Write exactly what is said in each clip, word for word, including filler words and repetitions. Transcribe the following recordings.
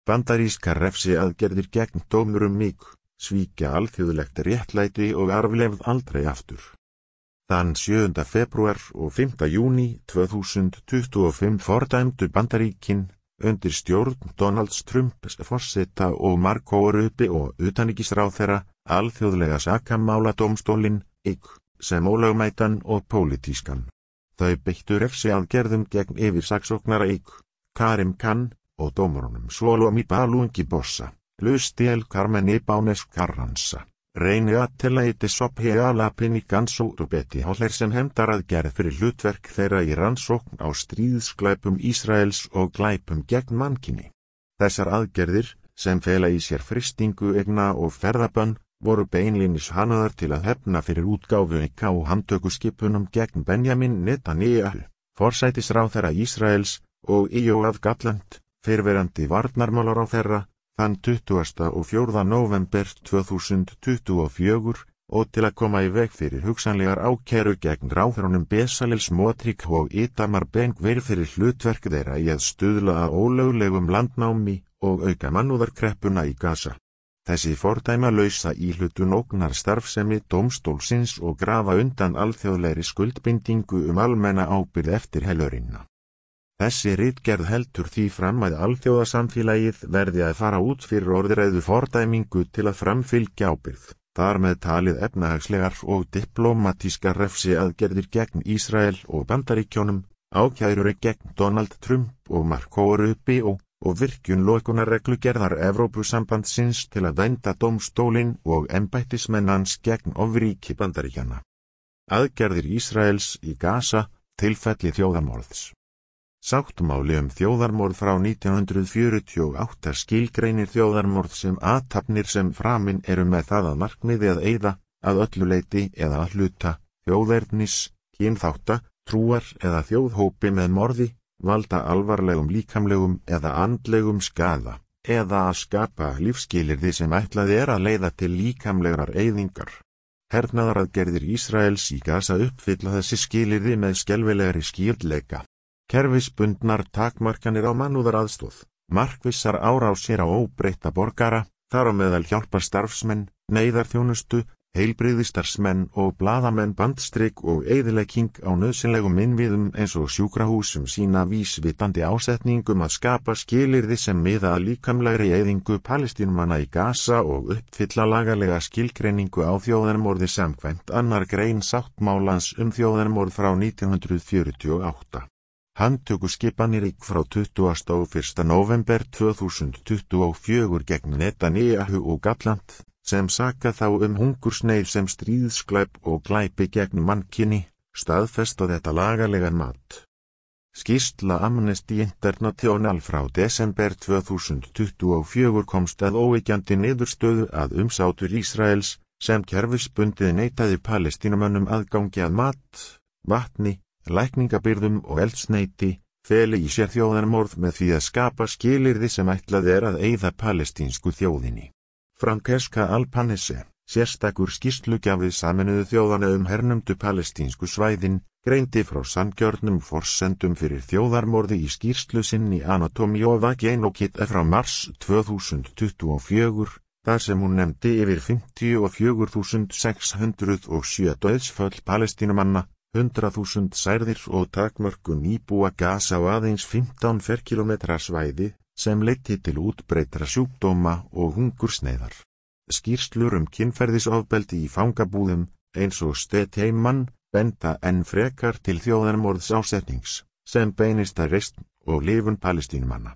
bandarískar refsiaðgerðir gegn dómurum mík, svíkja alþjóðlegt réttlæti og arfleifð aldrei aftur. Þann sjöunda febrúar og fimmta júní tvö þúsund tuttugu og fimm fordæmdu Bandaríkin undir stjórn Donalds Trumps forseta og Marco Rubio og utanríkisráðherra alþjóðlega sakamáladómstólinn I C sem ólögmætan og pólitískan. Þau beittu refsiaðgerðum gegn yfirsaksóknara I C, Karim Khan og dómurunum Shlomo Balungi Bossa, Lustiel Carmen Ibanez Carranza, Reini Atelaide Sophia Lapini Ganso og Betty Holler sem hefndaraðgerð fyrir hlutverk þeirra í rannsókn á stríðsglæpum Ísraels og glæpum gegn mannkyni. Þessar aðgerðir, sem fela í sér frystingu eigna og ferðabönn, voru beinlínis hanaðar til að hefna fyrir útgáfu I C á handtökuskipunum gegn Benjamin Netanyahu, forsætisráðherra Ísraels, og Yoav Gallant, fyrrverandi varnarmálaráðherra, þann tuttugasta og fjórða nóvember tvö þúsund tuttugu og fjögur og til að koma í veg fyrir hugsanlegar ákæru gegn ráðherrunum Bezalel Smotrich og Itamar Ben-Gvir fyrir hlutverk þeirra í að stuðla að ólöglegum landnámi og auka mannúðarkreppuna í Gaza. Þessi fordæmalausa íhlutun ógnar starfsemi dómstólsins og grafa undan alþjóðlegri skuldbindingu um almenna ábyrgð eftir helörina. Þessi ritgerð heldur því fram að alþjóðasamfélagið verði að fara út fyrir orðræðu fordæmingu til að framfylgja ábyrgð, þar með talið efnahagslegar og diplómatískar refsiaðgerðir gegn Ísrael og Bandaríkjunum, ákærur gegn Donald Trump og Marco Rubio og virkjun lokunarreglugerðar Evrópusambandsins til að vernda dómstólinn og embættismenn hans gegn ofríki Bandaríkjanna. Aðgerðir Ísraels í Gaza, tilfelli þjóðarmorðs. Sáttmáli um þjóðarmorð frá nítján hundruð fjörutíu og átta skilgreinir þjóðarmorð sem athafnir sem framin eru með það að markmiði að eyða, að öllu leyti eða að hluta, þjóðernis, kynþátta, trúar eða þjóðhópi með morði, valda alvarlegum líkamlegum eða andlegum skaða, eða að skapa lífsskilyrði sem ætlað er að leiða til líkamlegrar eyðingar. Hernaðaraðgerðir Ísraels í Gaza uppfylla þessi skilyrði með skelfilegri skýrleika. Kerfisbundnar takmarkanir á mannúðaraðstoð, markvissar árásir á óbreytta borgara, þar á meðal hjálparstarfsmenn, neyðarþjónustu, heilbrigðistarsmenn og blaðamenn bandstrik og eyðilegging á nauðsynlegum innviðum eins og sjúkrahúsum sína vísvitandi ásetningum að skapa skilyrði sem miða að líkamlegri eyðingu Palestínumanna í Gaza og uppfylla lagalega skilgreiningu á þjóðarmorði samkvæmt annar grein sáttmálans um þjóðarmorð frá nítján hundruð fjörutíu og átta. Handtökuskipanir í frá tuttugasta og fyrsta nóvember tvö þúsund tuttugu og fjögur gegn Netanyahu og Gallant, sem saka þá um hungursneyð sem stríðsglæp og glæpi gegn mannkyni, staðfesta þetta lagalegan mat. Skýrsla Amnesty International frá desember tvö þúsund tuttugu og fjögur komst að óyggjandi niðurstöðu að umsátur Ísraels, sem kerfisbundið neitaði Palestínumönnum aðgangi að mat, vatni, lækningabirgðum og eldsneyti, feli í sér þjóðarmorð með því að skapa skilyrði sem ætlað er að eyða palestínsku þjóðinni. Francesca Albanese, sérstakur skýrslugjafi Sameinuðu þjóðanna um hernumdu palestínsku svæðin, greindi frá sanngjörnum forsendum fyrir þjóðarmorði í skýrslu sinni Anatomy of a Genocide frá mars tvö þúsund tuttugu og fjögur, þar sem hún nefndi yfir fimmtíu og fjögur þúsund sex hundruð og sjö dauðsföll Palestínumanna, hundrað þúsund særðir og takmörkun íbúa Gaza á aðeins fimmtán ferkílómetra svæði, sem leiddi til útbreiddra sjúkdóma og hungursneyðar. Skýrslur um kynferðisofbeldi í fangabúðum, eins og Stetheimann, benda enn frekar til þjóðarmorðs ásetnings, sem beinist að reisn og lifun Palestínumanna.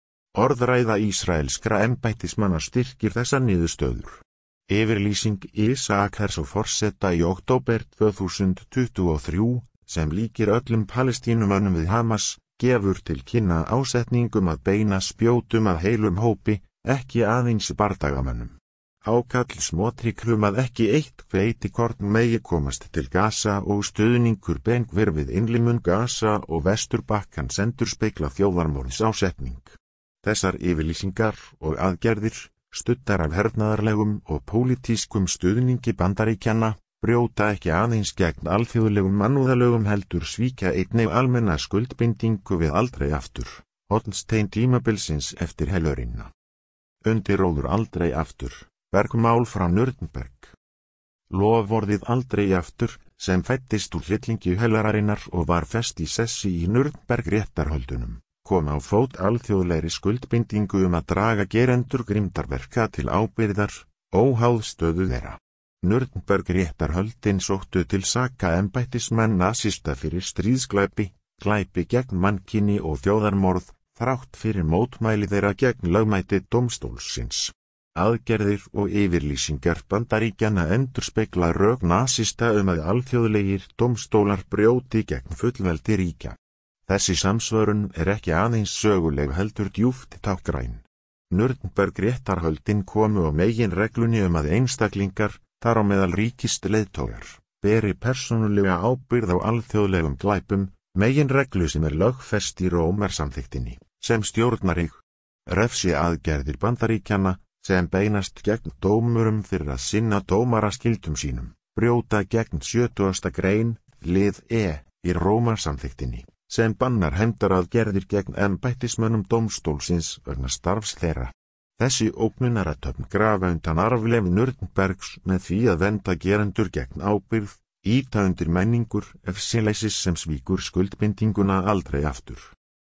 Orðræða ísraelskra embættismanna styrkir þessar niðurstöður. Yfirlýsing Isaac Herzog forseta í október tvö þúsund tuttugu og þrjú, sem líkir öllum Palestínumönnum við Hamas, gefur til kynna ásetningum að beina spjótum að heilum hópi, ekki aðeins bardagamönnum. Ákall Smotrich um að ekki eitt hveitikorn megi komast til Gaza og stuðningur Ben-Gvir við innlimun Gaza og Vesturbakkan endurspegla þjóðarmorðs ásetning. Þessar yfirlýsingar og aðgerðir, studdar af hernaðarlegum og pólitískum stuðningi Bandaríkjanna, brjóta ekki aðeins gegn alþjóðlegum mannúðalögum heldur svíkja einnig almenna skuldbindingu við aldrei aftur, hornstein tímabilsins eftir helörina. undiróður aldrei aftur, bergmál frá Nürnberg. Loforðið aldrei aftur, sem fæddist úr hryllingi hellararinnar og var fest í sessi í Nürnberg réttarhöldunum, kom á fót alþjóðlegri skuldbindingu um að draga gerendur grimmdarverka til ábyrgðar, óháð stöðu þeirra. Nürnberg réttarhöldin sóttu til saka embættismenn nasista fyrir stríðsglæpi, glæpi gegn mannkyni og þjóðarmorð, þrátt fyrir mótmæli þeirra gegn lögmæti dómstólsins. Aðgerðir og yfirlýsingar Bandaríkjanna endurspegla rök nasista um að alþjóðlegir dómstólar brjóti gegn fullveldi ríkja. Þessi samsvörun er ekki aðeins söguleg heldur djúpt táknræn. Nürnberg réttarhöldin komu á meginreglunni um að einstaklingar, þar á meðal ríkist leiðtogar, beri persónulega ábyrgð á alþjóðlegum glæpum, meginreglu sem er lögfest í Rómarsamþykktinni, sem stjórnar ykkur. Refsi aðgerðir Bandaríkjanna, sem beinast gegn dómurum fyrir að sinna dómaraskildum sínum, brjóta gegn sjötugasta grein, lið E, í Rómarsamþykktinni, sem bannar hefndaraðgerðir gegn embættismönnum dómstólsins vegna starfs þeirra. Þessi ógnunarathöfn grafa undan arfleifð Nürnbergs með því að vernda gerendur gegn ábyrgð, ýta undir menningur efsileysis sem svíkur skuldbindinguna aldrei aftur.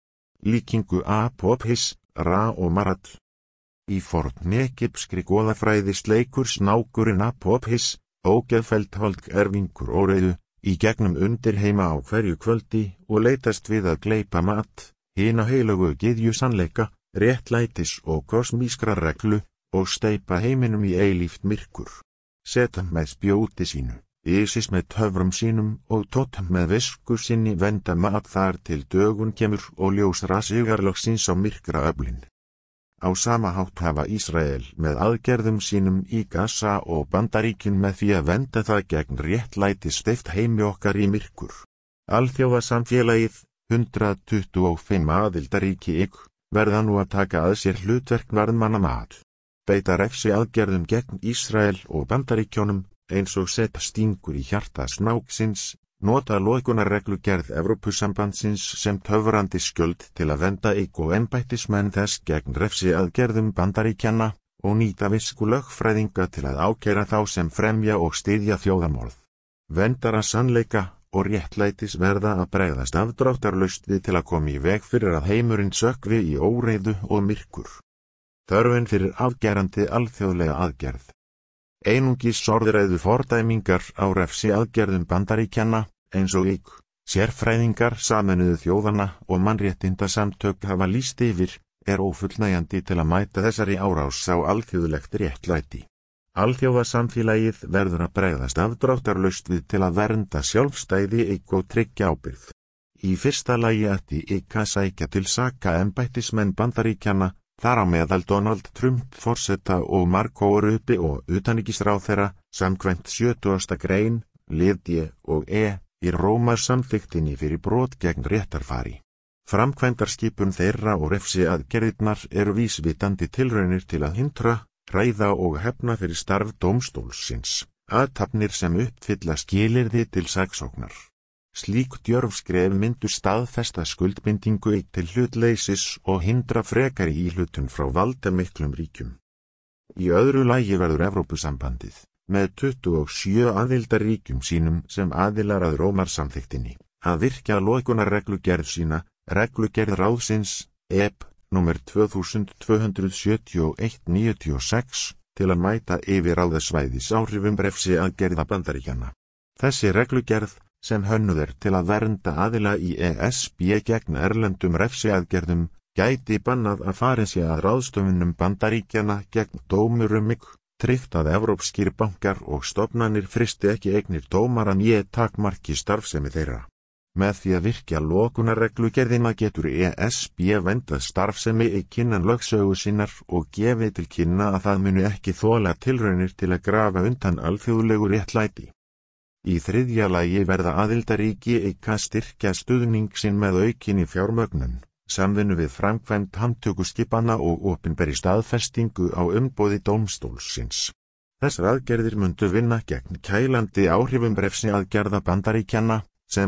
Líkingu Apophis, Ra og Marat. Í fornegypskri goðafræði sleikur snákurinn Apophis, ógeðfelldholg erfingur óreiðu, í gegnum undirheima á hverju kvöldi og leitast við að gleypa mat, hina heilagu gyðju sannleika, réttlætis og kosmískra reglu, og steypa heiminum í eilíft myrkur. Seta með spjóti sínu, Ísis með töfrum sínum og Tótt með visku sinni venda mat þar til dögun kemur og ljósra sigarloksins á myrkra öflin. Á sama hátt hafa Ísrael með aðgerðum sínum í Gaza og Bandaríkin með því að venda það gegn réttlæti steypt heimi okkar í myrkur. Alþjóðasamfélagið, hundrað tuttugu og fimm aðildarríki ykkur, verða nú að taka að sér hlutverk varðmanna mat. Beita refsi aðgerðum gegn Ísrael og Bandaríkjónum, eins og setja stingur í hjarta snáksins, nota lokunarreglugerð Evrópusambandsins sem töfrandi skjöld til að venda ykk og embættismenn þess gegn refsi aðgerðum Bandaríkjanna og nýta visku lögfræðinga til að ákæra þá sem fremja og styðja þjóðarmorð. Vendara sannleika og réttlætis verða að bregðast afdráttarlaust við til að koma í veg fyrir að heimurinn sökkvi í óreiðu og myrkur. Þörfin fyrir afgerandi alþjóðlega aðgerð. Einungis orðræðu fordæmingar á refsi aðgerðum Bandaríkjanna, eins og ykk, sérfræðingar Sameinuðu þjóðanna og mannréttindasamtök hafa lýst yfir, er ófullnægjandi til að mæta þessari árás á alþjóðlegt réttlæti. Alþjóðasamfélagið verður að bregðast afdráttarlaust við til að vernda sjálfstæði ykk og tryggja ábyrgð. Í fyrsta lagi ætti ykk að sækja til saka embættismenn Bandaríkjanna, þar á meðal Donald Trump forseta og Marco Rubio og utanríkisráðherra, samkvæmt sjötugasta grein, lið D og E, í Rómarsamþykktinni fyrir brot gegn réttarfari. Framkvæmdarskipun þeirra og refsi aðgerðirnar eru vísvitandi tilraunir til að hindra, hræða og hefna fyrir starf dómstólsins, athafnir sem uppfylla skilyrði til saksóknar. Slík djörf skref myndu staðfesta skuldbindingu til hlutleysis og hindra frekari íhlutun frá valdamiklum ríkjum. Í öðru lagi verður Evrópusambandið, með tuttugu og sjö aðildarríkjum sínum sem aðilar að Rómarsamþykktinni, að virkja lokunarreglugerð sína, reglugerð ráðsins, E B, númer tvö þúsund tvö hundruð sjötíu og eitt níutíu og sex, til að mæta yfirráðasvæðis áhrifum refsi aðgerða Bandaríkjanna. Þessi reglugerð, sem hönnuð er til að vernda aðila í E S B gegn erlendum refsiaðgerðum, gæti bannað að farið sé að ráðstöfunum Bandaríkjanna gegn dómurum ykk, tryggt að evrópskir bankar og stofnanir fristi ekki eignir dómara né takmarki starfsemi þeirra. Með því að virkja lokunarreglugerðina getur E S B vendað starfsemi ykk innan lögsögu sinnar og gefið til kynna að það muni ekki þola tilraunir til að grafa undan alþjóðlegu réttlæti. Í þriðja lagi verða aðildaríki ykk að styrkja stuðning sinn með aukinni fjármögnun, samvinnu við framkvæmd handtökuskipana og opinberri staðfestingu á umboði dómstólsins. Þessar aðgerðir mundu vinna gegn kælandi áhrifum refsiaðgerða Bandaríkjanna, sem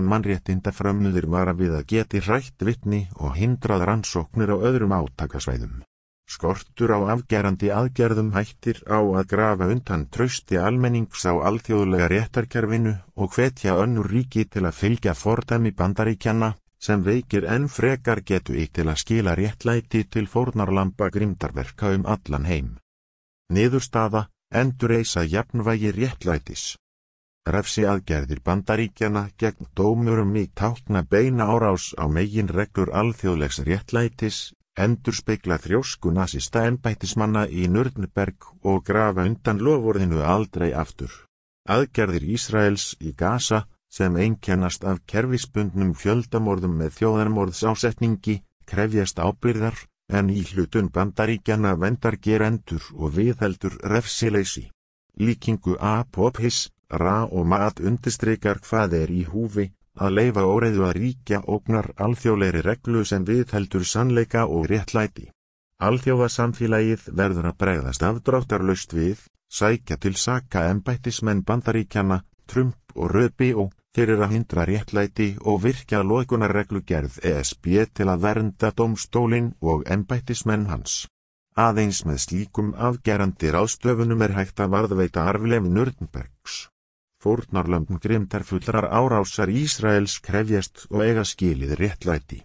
mannréttindafrömmuðir vara við að geti hrætt vitni og hindrað rannsóknir á öðrum átakasvæðum. Skortur á afgerandi aðgerðum hættir á að grafa undan trausti almennings á alþjóðlega réttarkerfinu og hvetja önnur ríki til að fylgja fordæmi Bandaríkjanna, sem veikir enn frekar getu í til að skila réttlæti til fórnarlamba grimmdarverka um allan heim. Niðurstaða: endurreisa jafnvægi réttlætis. Refsiaðgerðir Bandaríkjanna gegn dómurum í tákna beina árás á meginreglur alþjóðlegs réttlætis, endurspegla þrjósku nasista embættismanna í Nürnberg og grafa undan loforðinu aldrei aftur. Aðgerðir Ísraels í Gaza, sem einkennast af kerfisbundnum fjöldamorðum með þjóðarmorðsásetningi, krefjast ábyrgðar, en íhlutun Bandaríkjanna verndar gerendur og viðheldur refsileysi. Líkingu Apophis, Ra og Mat undirstrikar hvað er í húfi, að leyfa óreiðu að ríkja ógnar alþjóðlegri reglu sem viðheldur sannleika og réttlæti. Alþjóðasamfélagið verður að bregðast afdráttarlaust við, sækja til saka embættismenn Bandaríkjanna, Trump og Rubio, fyrir að hindra réttlæti og virkja lokunarreglugerð E S B til að vernda dómstólinn og embættismenn hans. Aðeins með slíkum afgerandi ráðstöfunum er hægt að varðveita arfleifð Nürnbergs. Fórnarlömb grimmdarfullrar árásar Ísraels krefjast og eiga skilið réttlæti.